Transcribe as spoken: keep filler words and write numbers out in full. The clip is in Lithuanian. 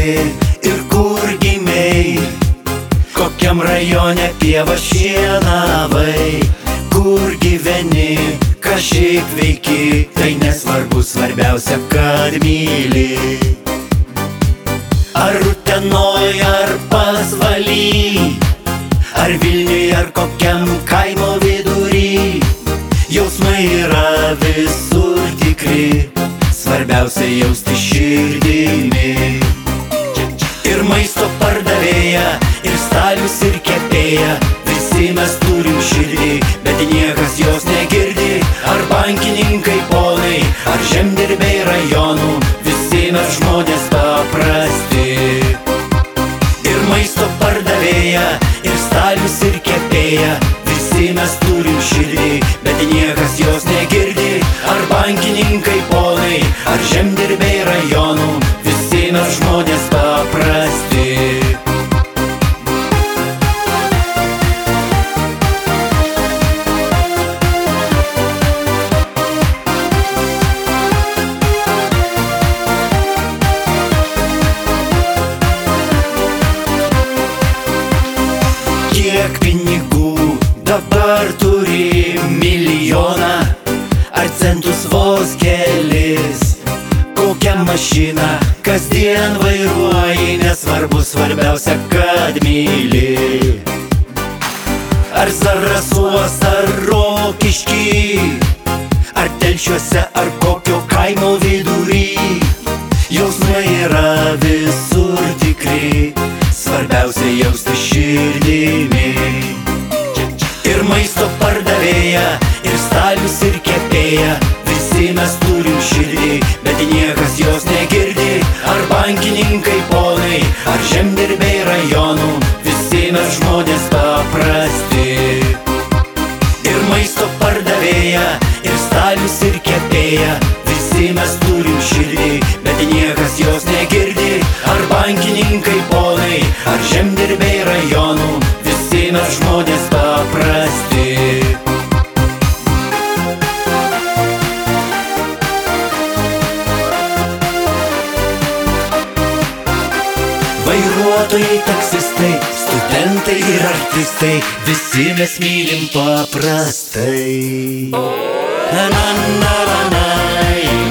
esi ir kur gimei, kokiam rajone pievą šienavai, kur gyveni, ką šiaip veiki, tai nesvarbu, svarbiausia, kad myli. Ar Utenoj, ar Pasvaly, ar Vilniuj, ar kokiam kaimo vidury, jausmai yra visur tikri, svarbiausia jausti širdimi. Ir maisto pardavėja, ir stalius, ir kepėja, visi mes turim širdį, bet niekas jos negirdi. Ar bankininkai ponai, ar žemdirbiai rajonų, visi mes žmonės paprasti. Ir maisto pardavėja, ir stalius, ir kepėja, visi mes turim širdį, bet niekas jos negirdi. Ar bankininkai ponai, ar žemdirbiai rajonų, visi mes žmonės paprasti. Kiek pinigų dabar turi, milijoną ar centus vos kelis, kokią mašiną kasdien vairuoji, nesvarbu, svarbiausia, kad myli. Ar Zarasuos, ar Rokišky, ar Telšiuose, ar kokio kaimo vidury, jausmai yra visur tikri, svarbiausia jausti širdimi. Ir maisto pardavėja, ir stalius, ir kepėja, visi mes turim širdį, bet niekas jos negirdi. Ar bankininkai ponai, ar žemdirbiai rajonų, visi mes žmonės paprasti. Ir maisto pardavėja, ir stalius, ir kepėja, visi mes turim širdį, bet niekas jos negirdi. Ar bankininkai ponai, ar žemdirbiai rajonų, visi mes žmonės paprasti. Vairuotojai, taksistai, studentai ir artistai, visi mes mylim paprastai. Na na na na na.